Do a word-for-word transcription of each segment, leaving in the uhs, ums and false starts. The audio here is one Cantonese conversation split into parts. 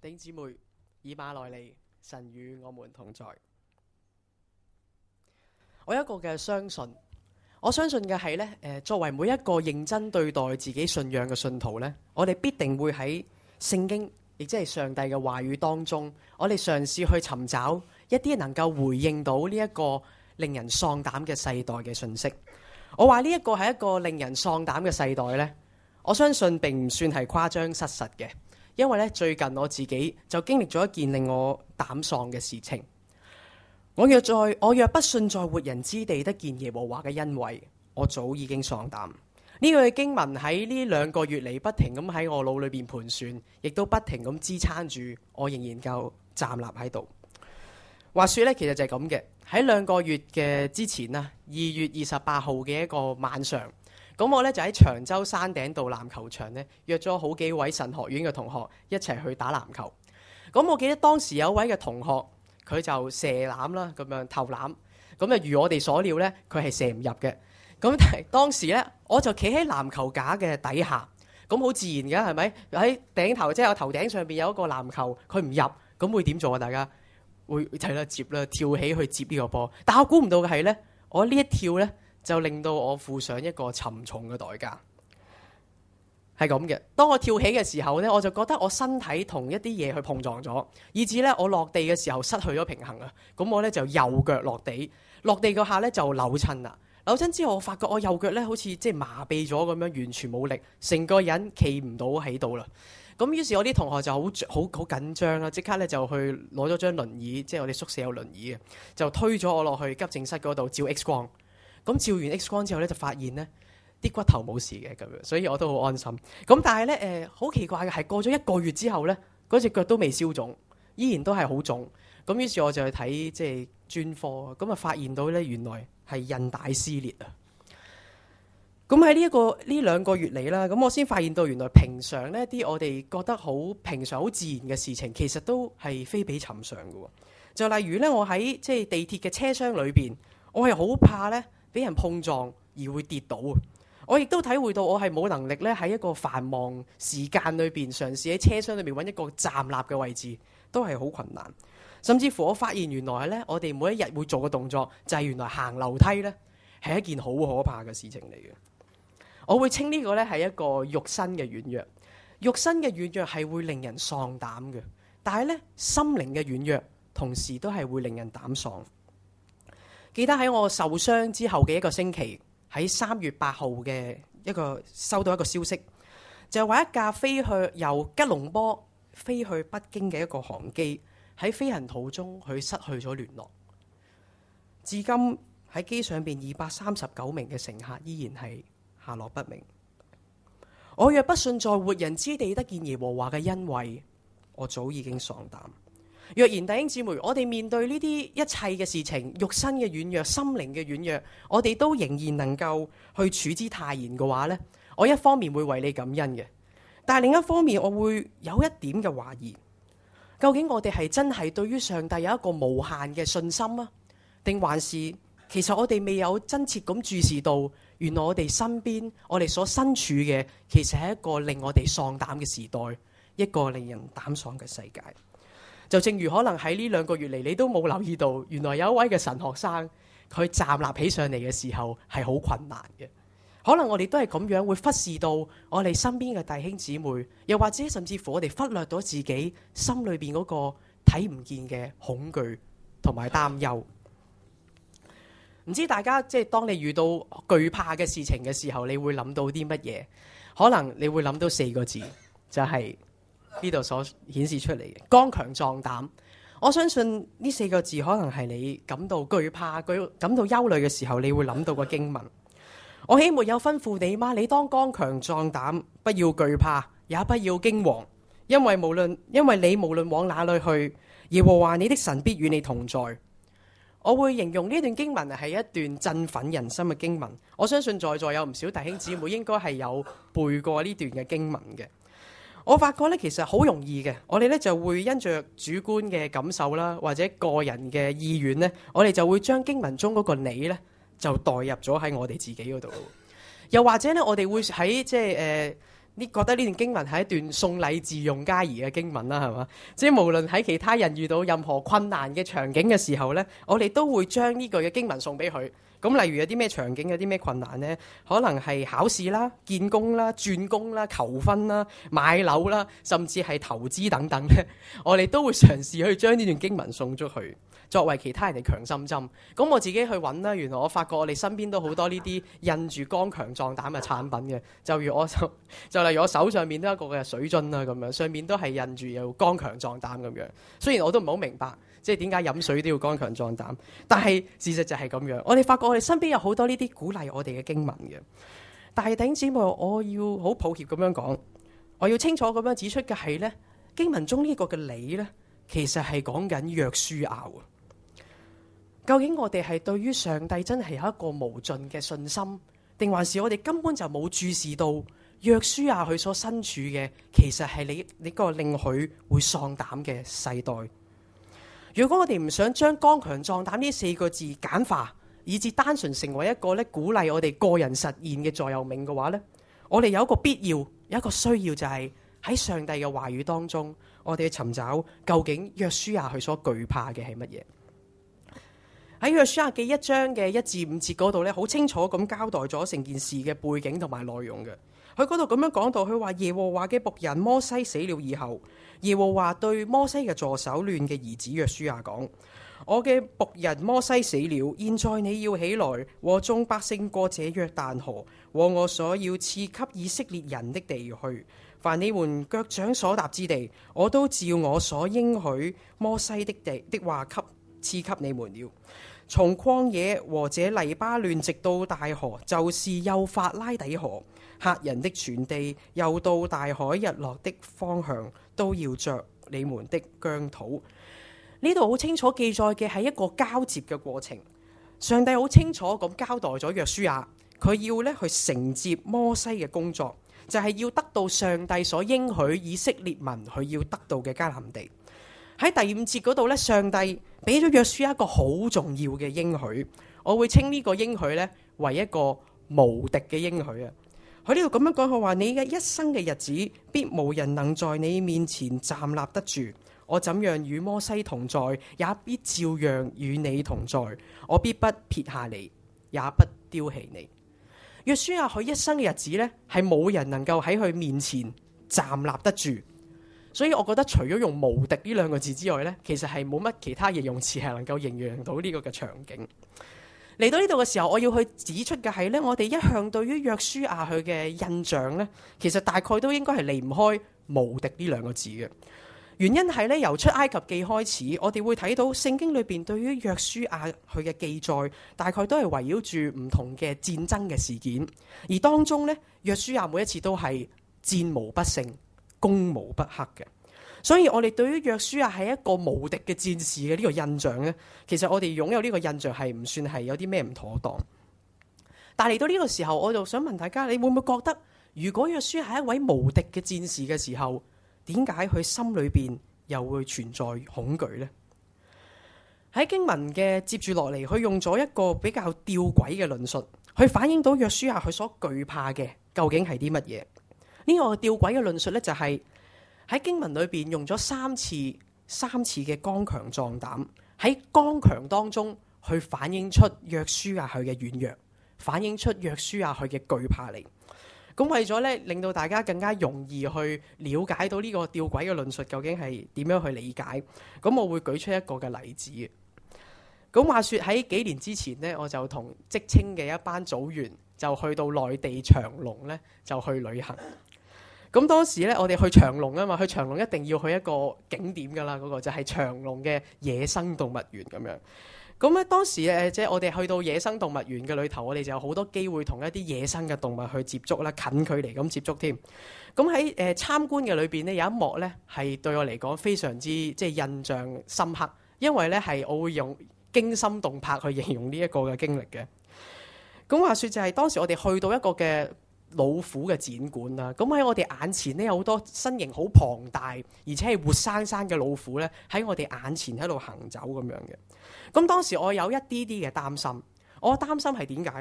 弟兄姊妹，以馬內利，神與我們同在。我有一個嘅相信，我相信嘅係呢，誒，作為每一個認真對待自己信仰嘅信徒呢，我哋必定會喺聖經，亦即係上帝嘅話語當中，我哋嘗試去尋找一啲能夠回應到呢一個令人喪膽嘅世代嘅信息。我話呢一個係一個令人喪膽嘅世代呢，我相信並唔算係誇張失實嘅，因為咧最近我自己就經歷咗一件令我膽喪嘅事情。我若在我若不信在活人之地得見耶和華嘅恩惠，我早已經喪膽。呢句經文喺呢兩個月嚟不停咁喺我腦裏邊盤旋，亦都不停咁支撐住我仍然夠站立喺度。話說咧，其實就係咁嘅。喺兩個月嘅之前啦，二月二十八號嘅一個晚上，咁我咧就喺長洲山頂道籃球場咧約咗好幾位神學院嘅同學一齊去打籃球。咁我記得當時有位嘅同學，佢就射籃啦，咁樣投籃，咁啊如我哋所料咧，佢係射唔入嘅。咁但係當時咧，我就企喺籃球架嘅底下，咁好自然嘅係咪？喺頂頭即係我頭頂上邊有一個籃球，佢唔入，咁會點做啊？大家會睇啦，接啦，跳起去接呢個波。但我估唔到嘅係咧，我呢一跳咧就令到我付上一個沉重嘅代價。係咁嘅，當我跳起嘅時候咧，我就覺得我身體同一啲嘢去碰撞咗，以至咧我落地嘅時候失去咗平衡啊！咁我咧就右腳落地，落地嗰下咧就扭親啦。扭親之後，我發覺我右腳咧好似即係麻痹咗咁樣，完全冇力，成個人企唔到喺度啦。咁於是，我啲同學就好好好緊張啦，即刻咧就去攞咗張輪椅，即係我哋宿舍有輪椅嘅，就推咗我落去急症室嗰度照 X 光。咁照完 X 光之後咧，就發現咧啲骨頭冇事嘅咁樣，所以我都好安心。咁但係咧誒，好奇怪嘅係過咗一個月之後咧，嗰隻腳都未消腫，依然都係好腫。咁於是我就去睇即係專科，咁啊發現到咧原來係韌帶撕裂啊！咁喺呢一個呢兩個月嚟啦，咁我先發現到原來平常呢啲我哋覺得好平常好自然嘅事情，其實都係非比尋常嘅。就例如咧，我喺即係地鐵嘅車廂裏邊，我係好怕咧俾人碰撞而會跌倒。我亦都體會到我係冇能力咧喺一個繁忙時間裏邊嘗試喺車廂裏面揾一個站立嘅位置，都係好困難。甚至乎我發現原來咧，我哋每一日會做嘅動作就係原來行樓梯咧係一件好可怕嘅事情嚟嘅。我會稱呢個咧係一個肉身嘅軟弱，肉身嘅軟弱係會令人喪膽嘅，但係咧心靈嘅軟弱同時都係會令人膽喪。記得喺我受傷之後嘅一個星期，喺三月八號嘅一個收到一個消息，就係話一架飛去由吉隆坡飛去北京嘅一個航機喺飛行途中佢失去咗聯絡，至今喺機上邊二百三十九名嘅乘客依然係下落不明。我若不信在活人之地得見耶和華嘅恩惠，我早已經喪膽。若然弟兄姊妹，我哋面對呢啲一切嘅事情，肉身嘅軟弱、心靈嘅軟弱，我哋都仍然能夠去處之泰然嘅話呢，我一方面會為你感恩嘅，但係另一方面我會有一點嘅懷疑，究竟我哋係真係對於上帝有一個無限嘅信心啊，定還是其實我哋未有真切咁注視到，原來我哋身邊我哋所身處嘅其實係一個令我哋喪膽嘅時代，一個令人膽喪嘅世界。就正如可能喺呢兩個月嚟，你都冇留意到，原來有一位嘅神學生，佢站立起上嚟嘅時候係好困難嘅。可能我哋都係咁樣會忽視到我哋身邊嘅弟兄姊妹，又或者甚至乎我哋忽略到自己心裏邊嗰個睇唔見嘅恐懼同埋擔憂。唔知大家即係當你遇到懼怕嘅事情嘅時候，你會諗到啲乜嘢？可能你會諗到四個字，就係呢度所顯示出嚟嘅剛強壯膽。我相信呢四個字可能係你感到懼怕、懼感到憂慮嘅時候，你會諗到個經文。我豈沒有吩咐你嗎？你當剛強壯膽，不要懼怕，也不要驚惶，因為無論因為你無論往哪裏去，耶和華你的神必與你同在。我會形容呢段經文係一段振奮人心嘅經文。我相信在座有唔少弟兄姊妹應該係有背過呢段嘅經文嘅。我發覺咧，其實好容易嘅，我哋咧就會因着主觀嘅感受啦，或者個人嘅意願咧，我哋就會將經文中嗰個你咧就代入咗喺我哋自己嗰度。又或者咧，我哋會喺即係誒呢覺得呢段經文係一段送禮自用家兒嘅經文啦，係嘛？即係無論喺其他人遇到任何困難嘅場景嘅時候呢，我哋都會將呢句嘅經文送俾佢。咁例如有啲咩場景，有啲咩困難呢？可能係考試啦、見工啦、轉工啦、求婚啦、買樓啦，甚至係投資等等呢，我哋都會嘗試去將呢段經文送出去，作為其他人嘅強心針。咁我自己去揾啦，原來我發覺我哋身邊都好多呢啲印住剛強壯膽嘅產品嘅。就如我就就例如我手上面都有一個嘅水樽啦，咁樣上面都係印住有剛強壯膽咁樣。雖然我都唔係好明白，即係點解飲水都要剛強壯膽，但係事實就係咁樣。我哋發覺我哋身邊有好多呢啲鼓勵我哋嘅經文嘅。但係弟兄姊妹，我要好抱歉咁樣講，我要清楚咁樣指出嘅係呢，經文中呢個嘅你呢，其實係講緊約書亞啊。究竟我哋係對於上帝真係有一個無盡嘅信心，定還是我哋根本就冇注視到約書亞佢所身處嘅，其實係你你個令佢會喪膽嘅世代。如果我哋唔想將剛強壯膽呢四個字簡化，以至單純成為一個咧鼓勵我哋個人實現嘅座右銘嘅話呢，我哋有一個必要，有一個需要，就係喺上帝嘅話語當中，我哋去尋找究竟約書亞佢所懼怕嘅係乜嘢。喺約書亞記一章嘅一至五節嗰度咧，好清楚咁交代咗成件事嘅背景同埋內容嘅。佢嗰度咁樣講到，佢話耶和華嘅僕人摩西死了以後，耶和華對摩西嘅助手嫩嘅兒子約書亞講：我嘅僕人摩西死了，現在你要起來，和眾百姓過這約旦河，和我所要賜給以色列人的地去。凡你們腳掌所踏之地，我都照我所應許摩西的地的話給賜給你們了。從曠野和這黎巴嫩直到大河，就是幼發拉底河，赫人的全地，又到大海日落的方向，都要着你們的疆土。呢度好清楚記載嘅係一個交接嘅過程。上帝好清楚咁交代咗約書亞，佢要咧去承接摩西嘅工作，就係要得到上帝所應許以色列民佢要得到嘅迦南地。喺第五節嗰度咧，上帝俾咗約書亞一個好重要嘅應許，我會稱呢個應許咧為一個無敵嘅應許啊！佢呢度咁樣講，佢話你嘅一生嘅日子，必無人能在你面前站立得住。我怎樣與摩西同在，也必照樣與你同在。我必不撇下你，也不丟棄你。約書亞佢一生嘅日子咧，係冇人能夠喺佢面前站立得住。所以我覺得除咗用無敵呢兩個字之外呢，其實係冇乜其他形容詞係能夠形容到呢個嘅場景。嚟到呢度嘅時候，我要去指出嘅係呢，我哋一向對於約書亞佢嘅印象呢，其實大概都應該係離唔開無敵呢兩個字嘅。原因係呢，由出埃及記開始，我哋會睇到聖經裏邊對於約書亞佢嘅記載，大概都係圍繞住唔同嘅戰爭嘅事件，而當中呢，約書亞每一次都係戰無不勝，攻無不克嘅。所以我哋對於約書亞係一個無敵嘅戰士嘅呢個印象呢，其實我哋擁有呢個印象係唔算係有啲咩唔妥當。但嚟到呢個時候，我就想問大家，你會唔會覺得，如果約書亞係一位無敵嘅戰士嘅時候，點解佢心裏邊又會存在恐懼呢？喺經文嘅接住落嚟，佢用咗一個比較吊詭嘅論述，去反映到約書亞佢所懼怕嘅究竟係啲乜嘢？呢個吊詭嘅論述呢，就係喺經文裏邊用咗三次三次嘅剛強壯膽，喺剛強當中去反映出約書亞佢嘅軟弱，反映出約書亞佢嘅懼怕嚟。咁為咗咧令到大家更加容易去了解到呢個吊詭嘅論述究竟係點樣去理解，咁我會舉出一個嘅例子。咁話說喺幾年之前呢，我就同職青嘅一班組員就去到內地長隆咧，就去旅行。咁當時咧，我哋去長隆啊嘛，去長隆一定要去一個景點噶啦，嗰、那個就係長隆嘅野生動物園咁樣。咁咧當時誒，即係我哋去到野生動物園嘅裏頭，我哋就有好多機會同一啲野生嘅動物去接觸啦，近距離咁接觸添。咁喺誒參觀嘅裏邊呢，有一幕咧係對我嚟講非常之即係印象深刻，因為咧係我會用驚心動魄去形容呢一個嘅經歷嘅。咁話說就係當時我哋去到一個嘅老虎嘅展館啦，咁喺我哋眼前呢，有好多身形好龐大，而且係活生生嘅老虎咧喺我哋眼前喺度行走咁樣嘅。咁當時我有一啲啲嘅擔心，我擔心係點解呢？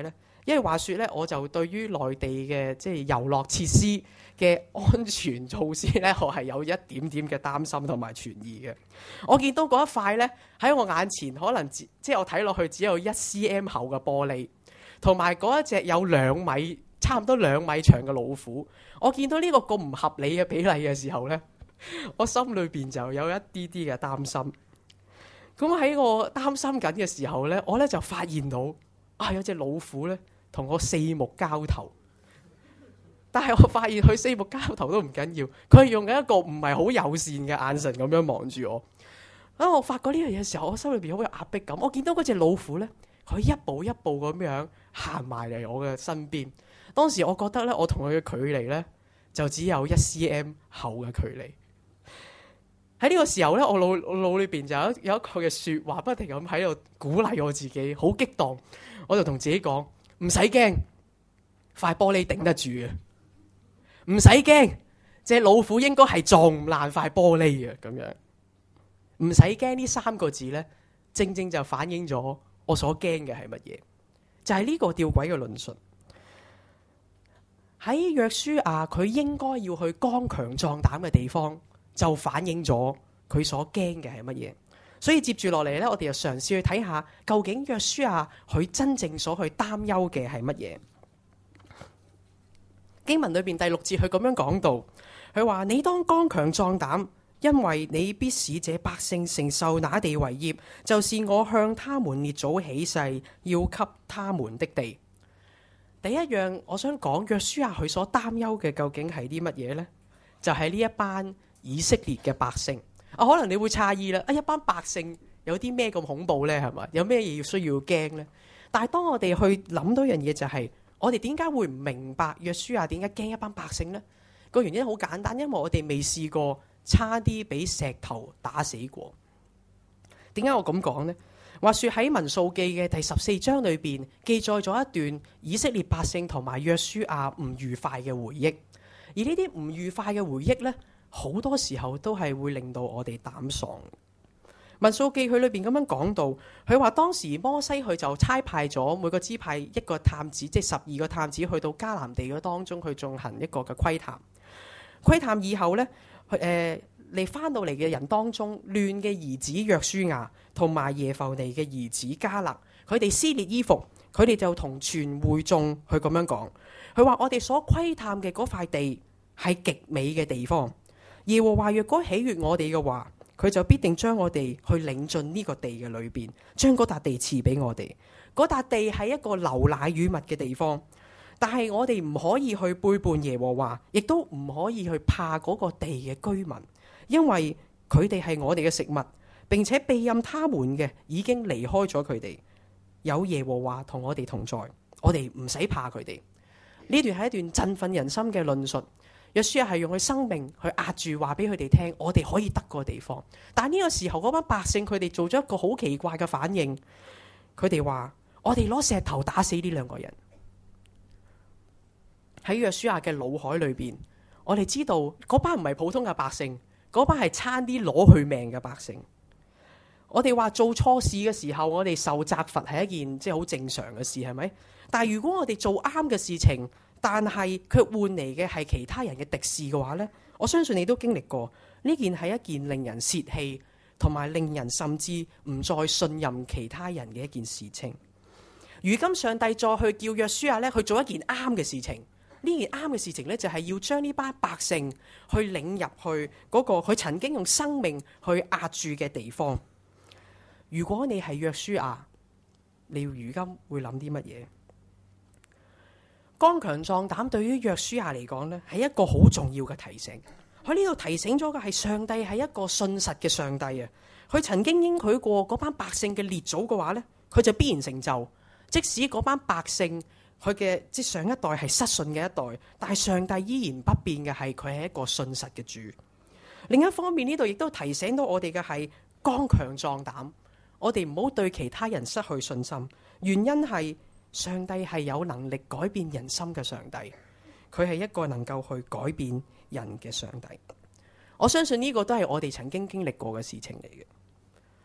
因為話說咧，我就對於內地嘅即係遊樂設施嘅安全措施咧，我係有一點點嘅擔心同埋存疑嘅。我見到嗰一塊咧喺我眼前，可能即係我睇落去只有一 cm 厚嘅玻璃，同埋嗰一隻有兩米差唔多兩米長嘅老虎。我見到呢個咁唔合理嘅比例嘅時候咧，我心裏邊就有一啲啲嘅擔心。咁喺我擔心緊嘅時候咧，我咧就發現到啊有隻老虎咧同我四目交投。但係我發現佢四目交投都唔緊要，佢係用緊一個唔係好友善嘅眼神咁樣望住我。當我發覺呢樣嘢嘅時候，我心裏邊好有壓迫感。我見到嗰隻老虎咧，佢一步一步咁樣行埋嚟我嘅身邊。當時我覺得咧，我同佢嘅距離咧就只有一 cm 厚嘅距離。喺呢個時候咧，我腦我腦裏邊就有有一個嘅説話，不停咁喺度鼓勵我自己，好激動。我就同自己講：唔使驚，塊玻璃頂得住嘅。唔使驚，隻老虎應該係撞唔爛塊玻璃嘅咁樣。唔使驚呢三個字呢，正正就反映咗我所驚嘅係乜嘢？就係呢個弔詭嘅論述。喺約書亞佢應該要去剛強壯膽嘅地方，就反映咗佢所驚嘅係乜嘢。所以接住落嚟呢，我哋就嘗試去睇下，究竟約書亞佢真正所去擔憂嘅係乜嘢？經文裏邊第六節佢咁樣講到，佢話：你當剛強壯膽，因為你必使這百姓承受那地為業，就是我向他們列祖起誓要給他們的地。第一樣我想講約書亞佢所擔憂嘅究竟係啲乜嘢呢？就係、是、呢一班以色列嘅百姓。啊，可能你會詫異啦，啊一班百姓有啲咩咁恐怖呢？係嘛？有咩嘢要需要驚呢？但係當我哋去諗到一樣嘢就係、是。我哋點解會唔明白約書亞點解驚一班百姓呢？個原因好簡單，因為我哋未試過差啲俾石頭打死過。點解我咁講呢？話說喺民數記嘅第十四章裏邊記載咗一段以色列百姓同埋約書亞唔愉快嘅回憶，而呢啲唔愉快嘅回憶呢，好多時候都係會令到我哋膽喪。民數記佢裏邊咁樣講到，佢話當時摩西佢就差派咗每個支派一個探子，即係十二個探子去到迦南地嘅當中去進行一個嘅窺探。窺探以後呢，誒嚟翻到嚟嘅人當中，亂嘅兒子約書亞同埋耶弗尼嘅兒子迦勒，佢哋撕裂衣服，佢哋就同全會眾去咁樣講，佢話我哋所窺探嘅嗰塊地係極美嘅地方，耶和華若果喜悅我哋嘅話，佢就必定將我哋去領進呢個地嘅裏邊，將嗰笪地賜俾我哋。嗰笪地係一個流奶與蜜嘅地方，但係我哋唔可以去背叛耶和華，亦都唔可以去怕嗰個地嘅居民，因為佢哋係我哋嘅食物，並且庇蔭他們嘅已經離開咗佢哋。有耶和華同我哋同在，我哋唔使怕佢哋。呢段係一段振奮人心嘅論述。約書亞係用佢生命去壓住話俾佢哋聽，我哋可以得個地方。但係呢個時候嗰班百姓佢哋做咗一個好奇怪嘅反應，佢哋話我哋攞石頭打死呢兩個人。喺約書亞嘅腦海裏邊，我哋知道嗰班唔係普通嘅百姓，嗰班係差啲攞佢命嘅百姓。我哋話做錯事嘅時候，我哋受責罰係一件即係好正常嘅事，係咪？但係如果我哋做啱嘅事情，但係卻換嚟嘅係其他人嘅敵視嘅話呢，我相信你都經歷過呢件係一件令人泄氣同埋令人甚至唔再信任其他人嘅一件事情。如今上帝再去叫約書亞咧去做一件啱嘅事情，呢件啱嘅事情呢，就係要將呢班百姓去領入去嗰個佢曾經用生命去壓住嘅地方。如果你係約書亞，你要如今會諗啲乜嘢？剛強壯膽對於約書亞嚟講呢，係一個好重要嘅提醒。佢呢度提醒咗嘅係上帝係一個信實嘅上帝啊！佢曾經應許過嗰班百姓嘅列祖嘅話呢，佢就必然成就。即使嗰班百姓佢嘅即上一代係失信嘅一代，但係上帝依然不變嘅係佢係一個信實嘅主。另一方面，呢度亦都提醒到我哋嘅係剛強壯膽，我哋唔好對其他人失去信心。原因係上帝係有能力改變人心嘅上帝，佢係一個能夠去改變人嘅上帝。我相信呢個都係我哋曾經經歷過嘅事情嚟嘅。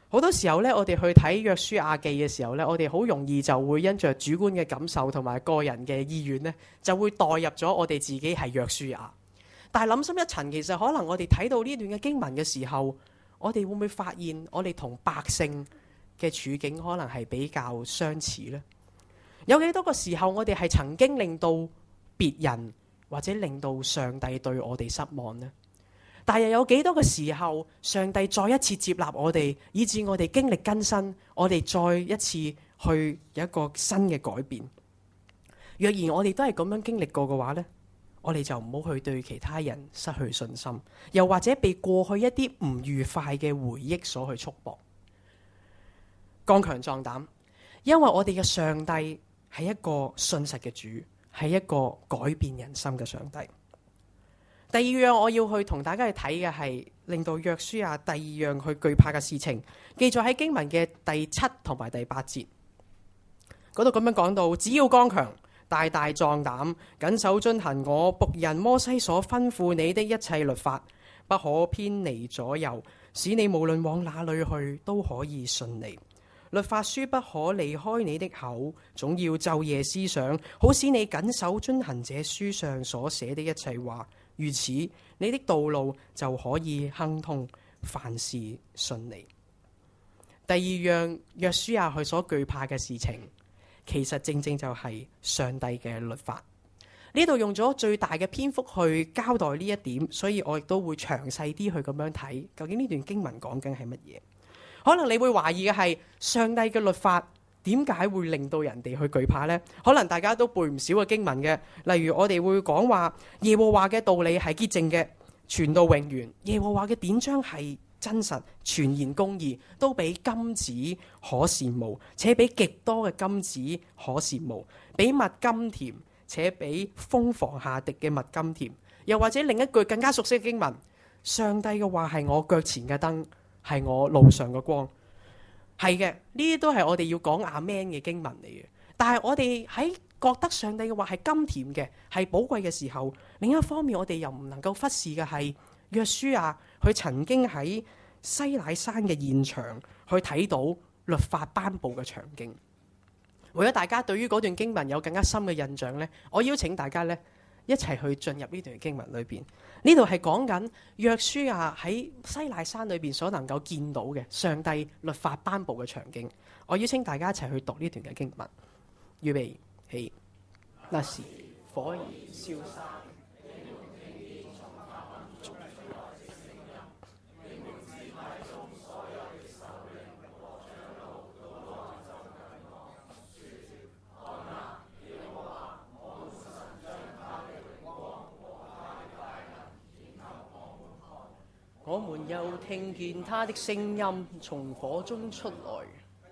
好多時候咧，我哋去睇約書亞記嘅時候咧，我哋好容易就會因着主觀嘅感受同埋個人嘅意願咧，就會代入咗我哋自己係約書亞。但係諗深一層，其實可能我哋睇到呢段嘅經文嘅時候，我哋會唔會發現我哋同百姓嘅處境可能係比較相似呢？有幾多個時候我哋係曾經令到別人或者令到上帝對我哋失望呢？但又有幾多個時候，上帝再一次接納我哋，以致我哋經歷更新，我哋再一次去有一個新嘅改變。若然我哋都係咁樣經歷過嘅話呢，我哋就唔好去對其他人失去信心，又或者被過去一啲唔愉快嘅回憶所去束縛。剛強壯膽，因為我哋嘅上帝係一個信實嘅主，係一個改變人心嘅上帝。第二樣我要去同大家去睇嘅係令到約書亞第二樣去懼怕嘅事情，記載喺經文嘅第七同埋第八節嗰度咁樣講到：只要剛強，大大壯膽，謹守遵行我僕人摩西所吩咐你的一切律法，不可偏離左右，使你無論往哪裏去都可以順利。律法書不可離開你的口，總要晝夜思想，好使你謹守遵行這書上所寫的一切話。如此，你的道路就可以亨通，凡事順利。第二樣約書亞佢所懼怕嘅事情，其實正正就係上帝嘅律法。呢度用咗最大嘅篇幅去交代呢一點，所以我亦都會詳細啲去咁樣睇，究竟呢段經文講緊係乜嘢？可能你會懷疑嘅係上帝嘅律法點解會令到人哋去懼怕呢？可能大家都背唔少嘅經文嘅，例如我哋會講話耶和華嘅道理係潔淨嘅，傳到永遠；耶和華嘅典章係真實，全然公義，都比金子可羨慕，且比極多嘅金子可羨慕，比蜜甘甜，且比蜂房下滴嘅蜜甘甜。又或者另一句更加熟悉嘅經文：上帝嘅話係我腳前嘅燈，係我路上嘅光。係嘅，呢啲都係我哋要講阿們嘅經文嚟嘅。但係我哋喺覺得上帝嘅話係甘甜嘅，係寶貴嘅時候，另一方面我哋又唔能夠忽視嘅係約書亞佢曾經喺西乃山嘅現場去睇到律法頒布嘅場景。為咗大家對於嗰段經文有更加深嘅印象呢，我邀請大家呢一齊去進入呢段經文裏邊。呢度係講緊約書亞喺西乃山裏邊所能夠見到嘅上帝律法頒布嘅場景。我邀請大家一齊去讀呢段嘅經文。預備起，那時火焰燒山。我們又聽見他的聲音從火中出來。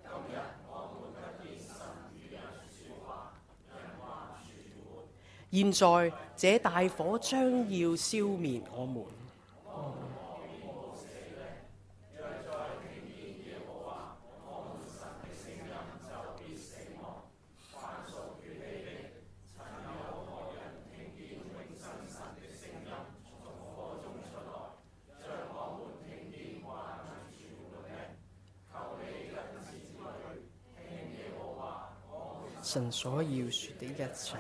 現在這大火將要消滅我們。神所要說的一切。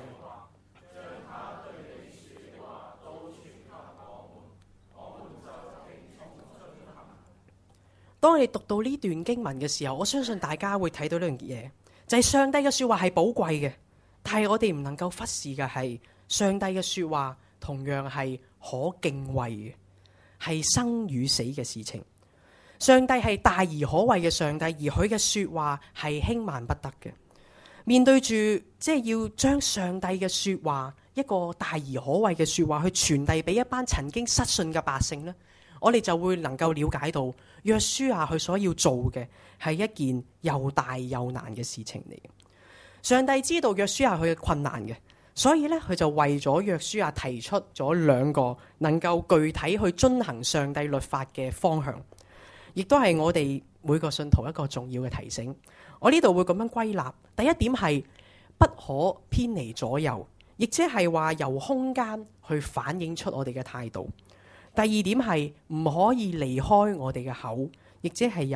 當你讀到呢段經文嘅時候，我相信大家會睇到呢樣嘢，就係上帝嘅說話係寶貴嘅，但係我哋唔能夠忽視嘅係上帝嘅說話同樣係可敬畏嘅，係生與死嘅事情。上帝係大而可畏嘅上帝，而佢嘅說話係輕慢不得嘅。面對住即係要將上帝嘅說話，一個大而可畏嘅說話去傳遞俾一班曾經失信嘅百姓呢，我哋就會能夠了解到約書亞佢所要做嘅係一件又大又難嘅事情嚟嘅。上帝知道約書亞佢嘅困難嘅，所以咧佢就為咗約書亞提出咗兩個能夠具體去遵行上帝律法嘅方向，亦都係我哋每個信徒一個重要嘅提醒。我呢度會咁樣歸納，第一點係不可偏離左右，亦即係話由空間去反映出我哋嘅態度。第二點係唔可以離開我哋嘅口，亦即係由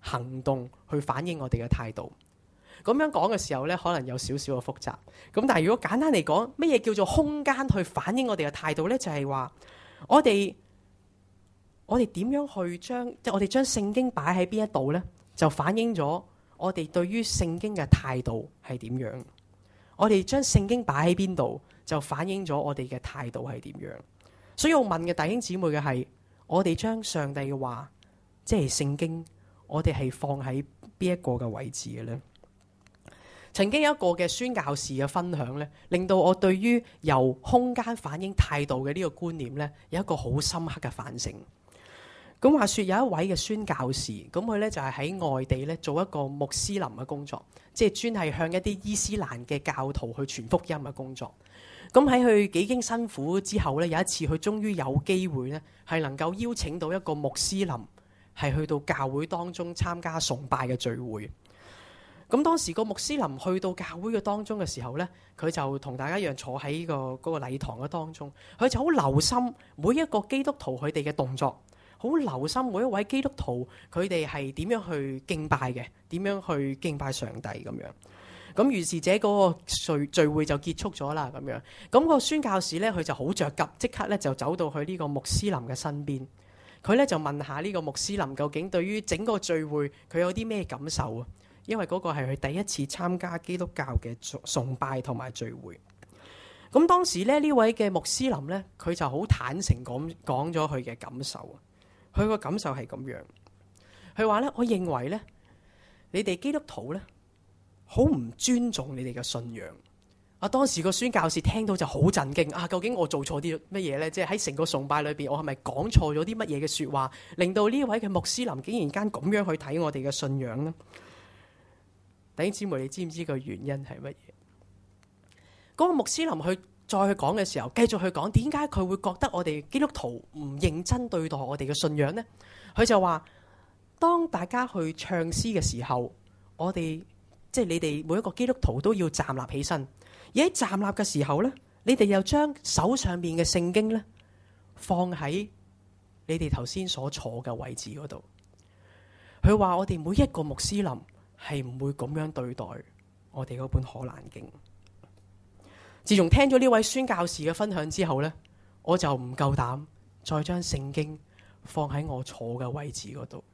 行動去反映我哋嘅態度。咁樣講嘅時候呢，可能有少少嘅複雜。咁但係如果簡單嚟講，乜嘢叫做空間去反映我哋嘅態度呢？就係話我哋我哋點樣去將即係我哋將聖經擺喺邊一度呢？就反映咗我哋對於聖經嘅態度係點樣。我哋將聖經擺喺邊度，就反映咗我哋嘅態度係點樣。所以我問嘅弟兄姊妹嘅係，我哋將上帝嘅話，即係聖經，我哋係放喺邊一個嘅位置嘅呢？曾經有一個嘅宣教士嘅分享咧，令到我對於由空間反映態度嘅呢個觀念咧，有一個好深刻嘅反省。咁話說有一位嘅宣教士，咁佢咧就係喺外地咧做一個穆斯林嘅工作，即係專係向一啲伊斯蘭嘅教徒去傳福音嘅工作。咁喺佢幾經辛苦之後咧，有一次佢終於有機會咧，係能夠邀請到一個穆斯林係去到教會當中參加崇拜嘅聚會。咁當時個穆斯林去到教會嘅當中嘅時候呢，佢就同大家一樣坐喺個嗰個禮堂嘅當中，佢就好留心每一個基督徒佢哋嘅動作，好留心每一位基督徒佢哋係點樣去敬拜嘅，點樣去敬拜上帝咁樣。咁於是者嗰個聚聚會就結束咗啦咁樣。咁個宣教士呢，佢就好着急，即刻咧就走到去呢個穆斯林嘅身邊，佢咧就問下呢個穆斯林究竟對於整個聚會佢有啲咩感受啊？因為嗰個係佢第一次參加基督教嘅崇拜同埋聚會。咁當時咧呢位嘅穆斯林呢，佢就好坦誠咁講咗佢嘅感受。佢個感受係咁樣，佢話呢：「我認為呢，你哋基督徒呢，好唔尊重你哋嘅信仰。」啊，當時個宣教士聽到就好震驚啊！究竟我做錯啲乜嘢呢？即係喺成個崇拜裏邊，我係咪講錯咗啲乜嘢嘅説話，令到呢位嘅穆斯林竟然間咁樣去睇我哋嘅信仰呢？弟兄姊妹，你知唔知個原因係乜嘢？嗰個穆斯林去再去講嘅時候，繼續去講點解佢會覺得我哋基督徒唔認真對待我哋嘅信仰呢？佢就話：當大家去唱詩嘅時候，我哋即係你哋每一個基督徒都要站立起身，而喺站立嘅時候呢，你哋又將手上面嘅聖經呢放喺你哋頭先所坐嘅位置嗰度。佢話：我哋每一個穆斯林係唔會咁樣對待我哋嗰本可蘭經。自從聽咗呢位宣教士嘅分享之後呢，我就唔夠膽再將聖經放喺我坐嘅位置嗰度。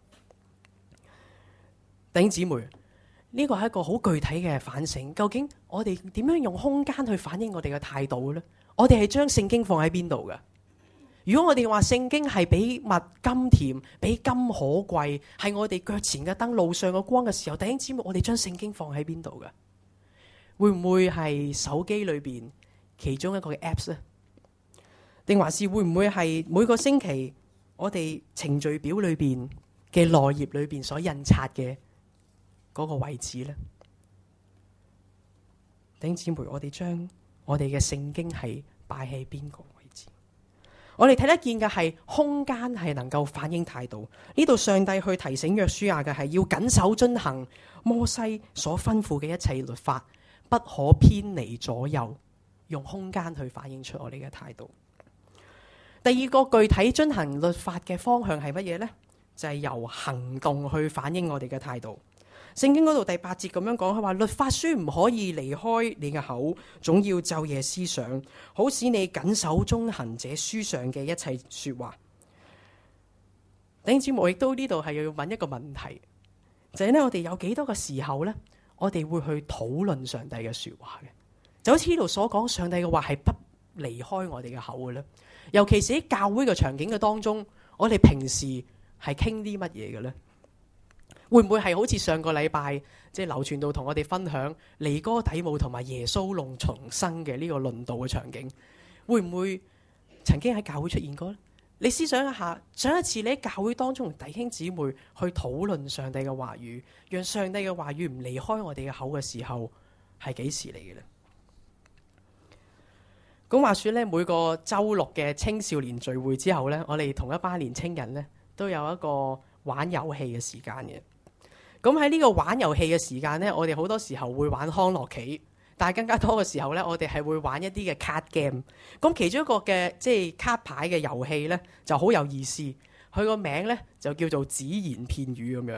弟兄姊妹，呢個係一個好具體嘅反省。究竟我哋點樣用空間去反映我哋嘅態度呢？我哋係將聖經放喺邊度㗎？如果我哋話聖經係比蜜甘甜，比金可貴，係我哋腳前嘅燈，路上嘅光嘅時候，弟兄姊妹，我哋將聖經放喺邊度㗎？會唔會係手機裏邊其中一個嘅 apps 呢？定還是會唔會係每個星期我哋程序表裏邊嘅內頁裏邊所印刷嘅嗰個位置呢？弟兄姊妹，我哋將我哋嘅聖經係擺喺邊個位置？我哋睇得見嘅係空間係能夠反映態度。呢度上帝去提醒約書亞嘅係要謹守遵行摩西所吩咐嘅一切律法，不可偏離左右，用空間去反映出我哋嘅態度。第二個具體遵行律法嘅方向係乜嘢呢？就係由行動去反映我哋嘅態度。聖經嗰度第八節咁樣講，佢話律法書唔可以離開你嘅口，總要晝夜思想，好使你謹守遵行這書上嘅一切說話。弟兄姊妹，亦都呢度係要問一個問題，就係呢：我哋有幾多個時候呢？我哋會去討論上帝嘅說話嘅，就好似呢度所講，上帝嘅話係不離開我哋嘅口嘅咧。尤其是喺教會嘅場景嘅當中，我哋平時係傾啲乜嘢嘅咧？會唔會係好似上個禮拜即係劉傳道同我哋分享尼哥底母同埋耶穌弄重生嘅呢個論道嘅場景？會唔會曾經喺教會出現過呢？你思想一下，上一次你喺教會當中同弟兄姊妹去討論上帝嘅話語，讓上帝嘅話語唔離開我哋嘅口嘅時候，係幾時嚟嘅呢？咁話說咧，每個週六嘅青少年聚會之後呢，我哋同一班年青人呢都有一個玩遊戲嘅時間嘅。咁喺呢個玩遊戲嘅時間呢，我哋好多時候會玩康樂棋，但係更加多嘅時候呢，我哋係會玩一啲嘅 card game。咁其中一個嘅即係卡牌嘅遊戲呢，就好有意思，佢個名呢就叫做只言片語咁樣。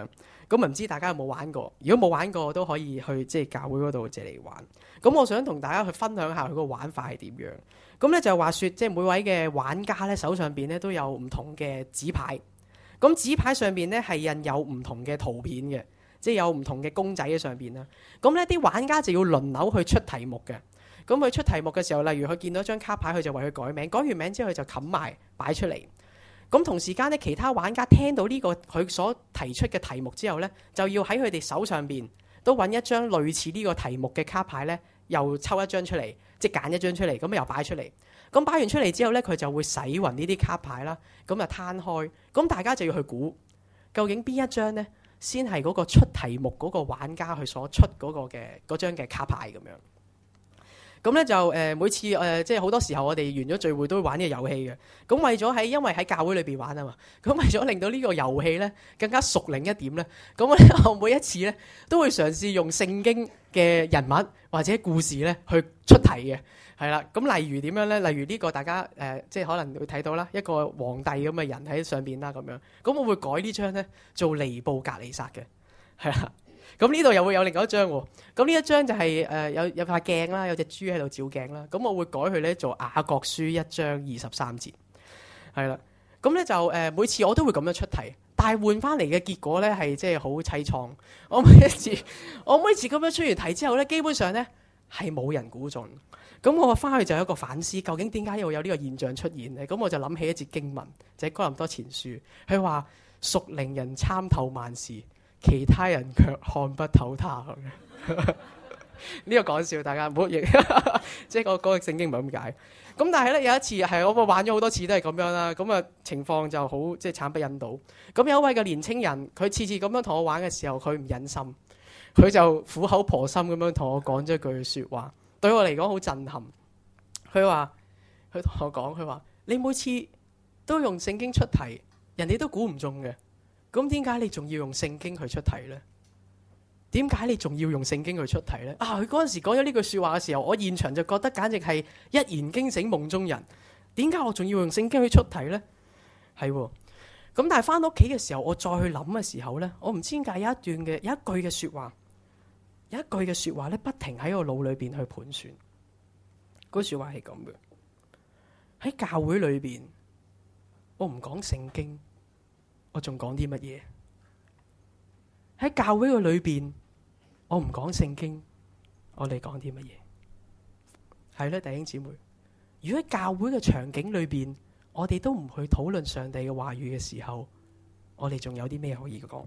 咁唔知大家有冇玩過？如果冇玩過，都可以去即係教會嗰度借嚟玩。咁我想同大家去分享下佢個玩法係點樣。咁咧就話說，即係每位嘅玩家咧手上邊咧都有唔同嘅紙牌。咁紙牌上邊咧係印有唔同嘅圖片嘅，即係有唔同嘅公仔喺上邊啦。咁呢啲玩家就要輪流去出題目嘅。咁佢出題目嘅時候，例如佢見到張卡牌，佢就為佢改名，改完名之後佢就冚埋擺出嚟。咁同時間咧，其他玩家聽到呢個佢所提出嘅題目之後咧，就要喺佢哋手上邊都揾一張類似呢個題目嘅卡牌咧，又抽一張出嚟，即係揀一張出嚟，咁又擺出嚟。咁擺完出嚟之後咧，佢就會洗勻呢啲卡牌啦，咁就攤開。咁大家就要去估究竟邊一張咧先係嗰個出題目嗰個玩家佢所出嗰個嘅嗰張嘅卡牌咁樣。咁咧就誒、呃、每次誒、呃、即係好多時候我哋完咗聚會都會玩呢個遊戲嘅。咁為咗喺因為喺教會裏邊玩啊嘛，咁為咗令到呢個遊戲咧更加熟練一點咧，咁我每一次咧都會嘗試用聖經嘅人物或者故事咧去出題嘅，係啦。咁例如點樣咧？例如呢個大家誒、呃、即係可能會睇到啦，一個皇帝咁嘅人喺上邊啦咁樣。咁我會改呢張咧做尼布甲尼撒嘅，係啦。咁呢度又會有另外一張喎，咁呢一張就係、是、誒、呃、有有塊鏡啦，有隻豬喺度照鏡啦，咁我會改佢咧做雅各書一章二十三節，係啦，咁咧就誒、呃、每次我都會咁樣出題，但係換翻嚟嘅結果咧係即係好凄愴。我每一次我每次咁樣出完題之後咧，基本上咧係冇人估中。咁我翻去就有一個反思，究竟點解又有呢個現象出現咧？咁我就諗起一節經文，就係、是、哥林多前書，佢話屬靈人參透萬事，其他人卻看不透他咁樣。呢個講笑，大家唔好認。即係嗰嗰個聖經唔係咁解。咁但係咧有一次係我玩咗好多次都係咁樣啦。咁啊情況就好即係慘不忍睹。咁有一位嘅年青人，佢次次咁樣同我玩嘅時候，佢唔忍心，佢就苦口婆心咁樣同我講咗一句説話，對我嚟講好震撼。佢話：佢同我講，佢話你每次都用聖經出題，人哋都估唔中嘅。咁點解你仲要用聖經去出題呢？點解你仲要用聖經去出題呢？啊！佢嗰陣時講咗呢句説話嘅時候，我現場就覺得簡直係一言驚醒夢中人。點解我仲要用聖經去出題呢？係喎。咁但係翻到屋企嘅時候，我再去諗嘅時候呢，我唔知點解有一段嘅有一句嘅説話，有一句嘅説話咧，不停喺我腦裏邊去盤旋。嗰句説話係咁嘅：喺教會裏邊，我唔講聖經。我仲講啲乜嘢？喺教會嘅裏邊，我唔講聖經，我哋講啲乜嘢？係咧，弟兄姊妹，如果喺教會嘅場景裏邊，我哋都唔去討論上帝嘅話語嘅時候，我哋仲有啲咩可以講？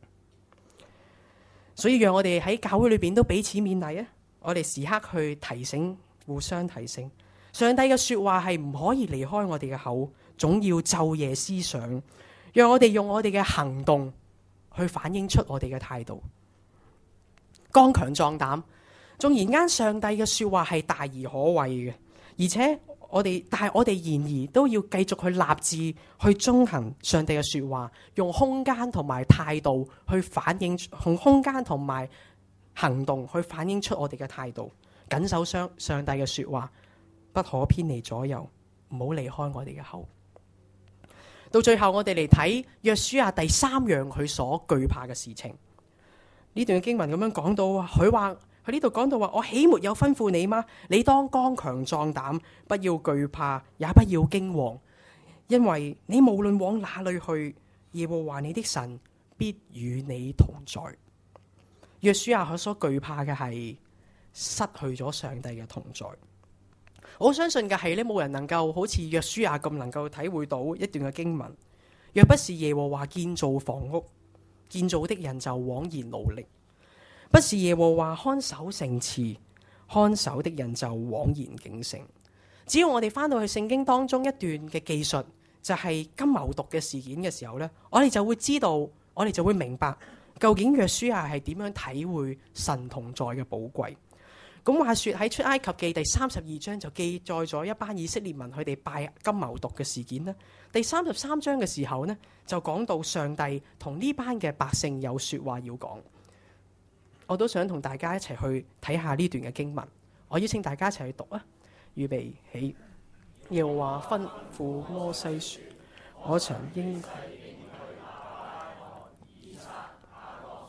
所以讓我哋喺教會裏邊都彼此勉勵啊！我哋時刻去提醒，互相提醒，上帝嘅說話係唔可以離開我哋嘅口，總要晝夜思想。讓我哋用我哋嘅行動去反映出我哋嘅態度，剛強壯膽。縱然間上帝嘅說話係大而可畏嘅，而且我哋，但係我哋然而都要繼續去立志去遵行上帝嘅說話，用空間同埋態度去反映，用空間同埋行動去反映出我哋嘅態度，謹守上上帝嘅說話，不可偏離左右，唔好離開我哋嘅口。到最後我哋嚟睇約書亞第三樣佢所懼怕嘅事情。呢段經文咁樣講到，佢話佢呢度講到話：我豈沒有吩咐你嗎？你當剛強壯膽，不要懼怕，也不要驚惶，因為你無論往哪裏去，耶和華你的神必與你同在。約書亞佢所懼怕嘅係失去咗上帝嘅同在。我相信嘅係咧，冇人能夠好似約書亞咁能夠體會到一段嘅經文。若不是耶和華建造房屋，建造的人就枉然勞力；不是耶和華看守城池，看守的人就枉然警醒。只要我哋翻到去聖經當中一段嘅記述，就係金牛犢嘅事件嘅時候呢，我哋就會知道，我哋就會明白究竟約書亞係點樣體會神同在嘅寶貴。咁話說喺出埃及記第三十二章就記載咗一班以色列民佢哋拜金牛犢嘅事件啦。第三十三章嘅時候呢，就講到上帝同呢班嘅百姓有說話要講。我都想同大家一齊去睇下呢段嘅經文。我邀請大家一齊去讀啊！預備起。耶和華吩咐摩西說：我曾應許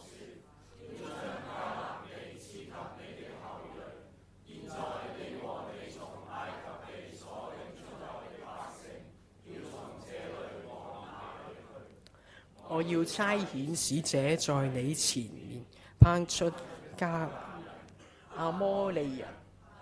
我要差遣使者在你前面，攀出迦阿摩利人。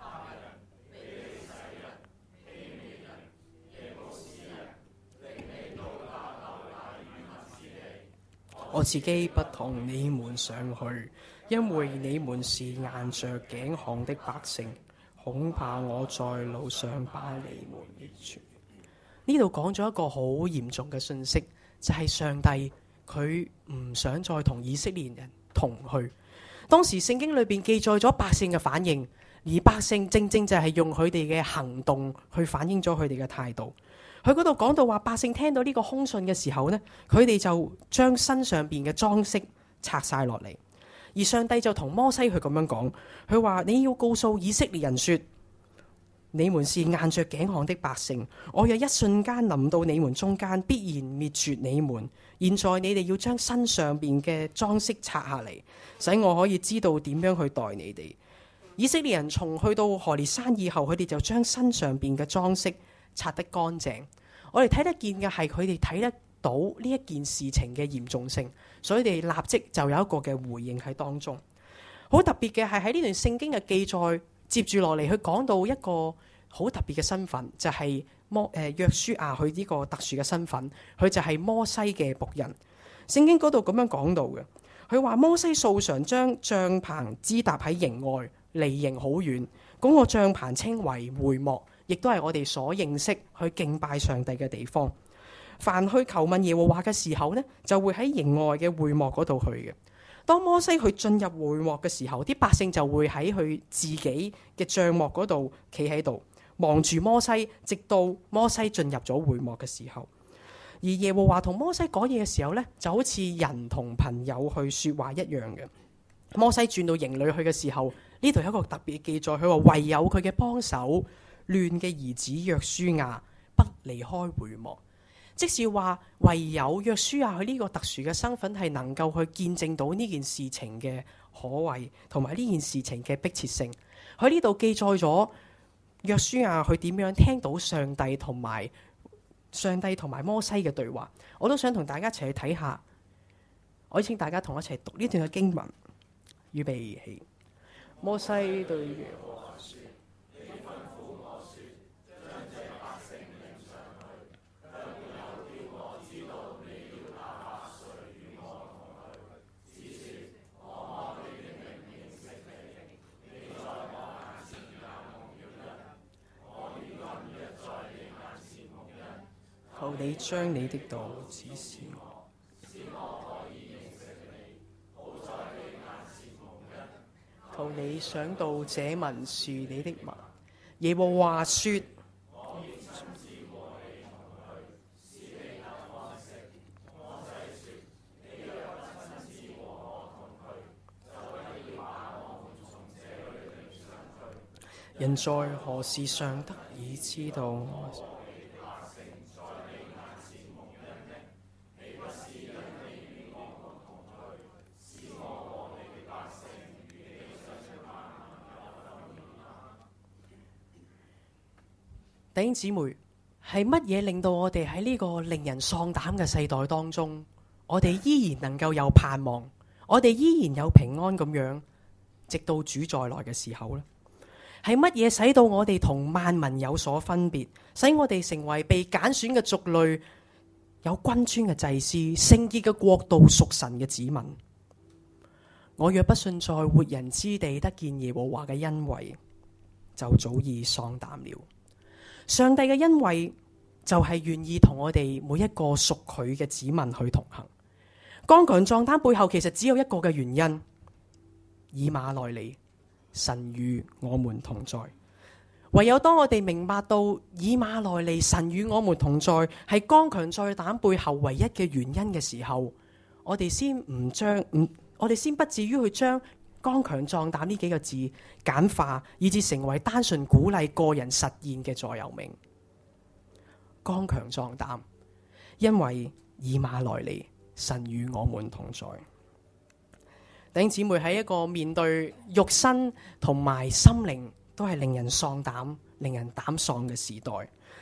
我自己不同你們上去，因為你們是硬着頸項的百姓，恐怕我在路上把你們滅絕。呢度講咗一個好嚴重嘅信息，就係、是、上帝佢唔想再同以色列人同去。當時聖經裏邊記載咗百姓嘅反應，而百姓正正就係用佢哋嘅行動去反映咗佢哋嘅態度。佢嗰度講到話，百姓聽到呢個兇訊嘅時候呢，佢哋就將身上邊嘅裝飾拆晒落嚟。而上帝就同摩西去咁樣講，佢話你要告訴以色列人說，你們是硬着頸項的百姓，我若一瞬間臨到你們中間，必然滅絕你們。現在你哋要將身上邊嘅裝飾拆下嚟，使我可以知道點樣去待你哋。以色列人從去到何烈山以後，佢哋就將身上邊嘅裝飾擦得乾淨。我哋睇得見嘅係佢哋睇得到呢一件事情嘅嚴重性，所以佢哋立即就有一個嘅回應喺當中。好特別嘅係喺呢段聖經嘅記載，接住落嚟佢講到一個好特別嘅身份，就係、是、摩誒約書亞佢呢個特殊嘅身份，佢就係摩西嘅僕人。聖經嗰度咁樣講到嘅，佢話摩西素常將帳棚支搭喺營外，離營好遠，嗰、那個帳棚稱為會幕，亦都係我哋所認識去敬拜上帝嘅地方。凡去求問耶和華嘅時候呢，就會喺營外嘅會幕嗰度去嘅。當摩西去進入會幕嘅時候，啲百姓就會喺佢自己嘅帳幕嗰度企喺度望住摩西，直到摩西進入咗會幕嘅時候。而耶和華同摩西講嘢嘅時候呢，就好似人同朋友去說話一樣嘅。摩西轉到營裏去嘅時候，呢度有一個特別嘅記載，佢話唯有佢嘅幫手亂嘅兒子約書亞不離開會幕，即是話唯有約書亞佢呢個特殊嘅身份係能夠去見證到呢件事情嘅可畏同埋呢件事情嘅迫切性。佢呢度記載咗約書亞佢點樣聽到上帝同埋上帝同埋摩西嘅對話。我都想同大家一齊去睇下，我請大家同我一齊讀呢段嘅經文。預備起，摩西對耶和華說：你吩咐我說，將這百姓領上去，卻沒有叫我知道你要打發誰與我同去，只說我按你的名認識你，你在我眼前也蒙了恩，我如今日在你眼前蒙恩，求你將你的道指示我，使我可以認識你，好在你眼前蒙恩。求你想到這民是你的民。耶和華說：我必親自和你同去，使你得安息。摩西說：你若不親自和我同去，就不要把我們從這裏領上去。人在何事上得以知道我？弟兄姊妹，係乜嘢令到我哋喺呢個令人喪膽嘅世代當中，我哋依然能夠有盼望，我哋依然有平安咁樣，直到主再來嘅時候呢？係乜嘢使到我哋同萬民有所分別，使我哋成為被揀選嘅族類，有君尊嘅祭司，聖潔嘅國度，屬神嘅子民？我若不信在活人之地得見耶和華嘅恩惠，就早已喪膽了。上帝嘅恩惠就係願意同我哋每一個屬佢嘅子民去同行。剛強壯膽背後其實只有一個嘅原因：以馬內利，神與我們同在。唯有當我哋明白到以馬內利，神與我們同在係剛強壯膽背後唯一嘅原因嘅時候，我哋先唔將唔，我哋先不至於去將剛強壯膽呢幾個字簡化，以致成為單純鼓勵個人實現嘅座右銘。剛強壯膽，因為以馬內利，神與我們同在。弟兄姊妹，喺一個面對肉身同埋心靈都係令人喪膽、令人膽喪嘅時代，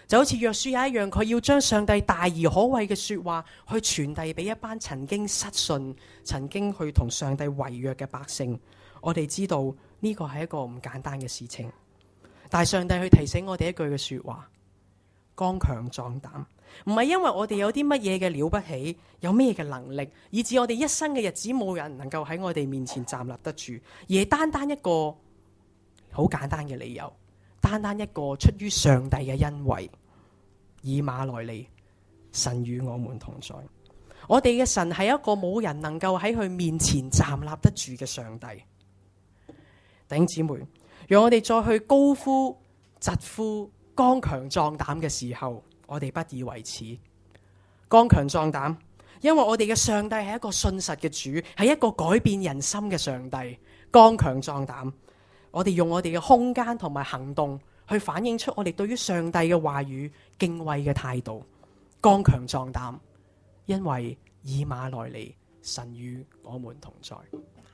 就好似約書亞一樣，佢要將上帝大而可畏嘅說話去傳遞俾一班曾經失信、曾經去同上帝違約嘅百姓。我哋知道呢個係一個唔簡單嘅事情，但係上帝去提醒我哋一句嘅說話：剛強壯膽。唔係因為我哋有啲乜嘢嘅了不起，有咩嘅能力，以致我哋一生嘅日子冇人能夠喺我哋面前站立得住，而係單單一個好簡單嘅理由。單單一個出於上帝嘅恩惠，以馬內利，神與我們同在。我哋嘅神係一個冇人能夠喺佢面前站立得住嘅上帝。弟兄姊妹，讓我哋再去高呼疾呼剛強壯膽嘅時候，我哋不以為恥。剛強壯膽，因為我哋嘅上帝係一個信實嘅主，係一個改變人心嘅上帝。剛強壯膽，我哋用我哋嘅空間同埋行動去反映出我哋對於上帝嘅話語敬畏嘅態度。剛強壯膽，因為以馬內利，神與我們同在。